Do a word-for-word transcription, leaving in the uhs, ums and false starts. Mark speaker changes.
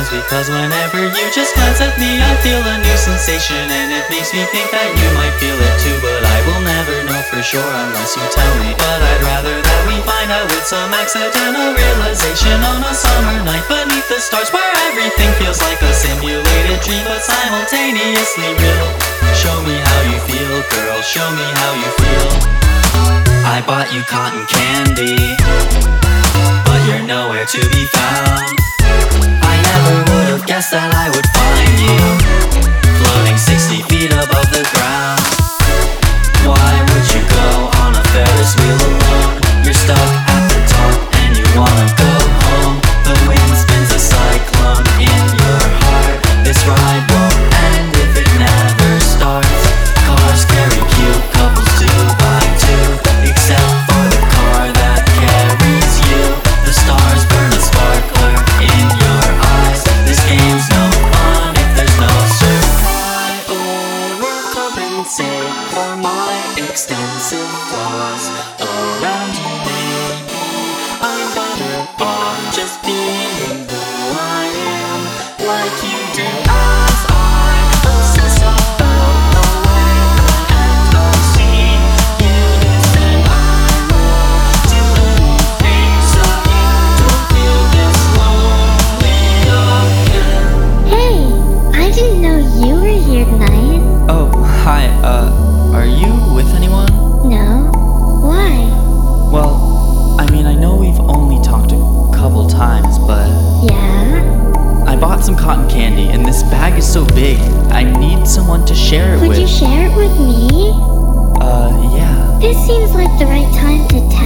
Speaker 1: sometimes, because whenever you just glance at me, I feel a new sensation, and it makes me think that you might feel it too. But I will never know for sure unless you tell me. But I'd rather that we find out with some accidental realization on a summer night beneath the stars, where everything feels like a simulated dream but simultaneously real. Show me how you feel, girl, show me how you feel. I bought you cotton candy, but you're nowhere to be found. I never would have guessed that I would find you floating sixty feet above the ground. Why would you go on a Ferris wheel alone? You're stuck at the top and you wanna go home. The wind spins a cyclone in your heart. This ride won't end if it never starts. Cars carry cute couples two by two, except for the car that carries you. The stars burn a sparkler in your eyes. This game's no fun if there's no surprise. Overcompensate for my extensive flaws around you. Maybe I'm better off just being who I am, like you do. As I obsess about the way I act unseen, you said I will do anything so you don't feel this lonely again.
Speaker 2: Hey, I didn't know you were here tonight.
Speaker 1: Oh, hi, uh, are you with anyone?
Speaker 2: No? Why?
Speaker 1: Well, I mean, I know we've only talked a couple times, but
Speaker 2: Yeah?
Speaker 1: I bought some cotton candy, and this bag is so big, I need someone to share it
Speaker 2: Would
Speaker 1: with.
Speaker 2: you share it with me?
Speaker 1: Uh, yeah.
Speaker 2: This seems like the right time to tell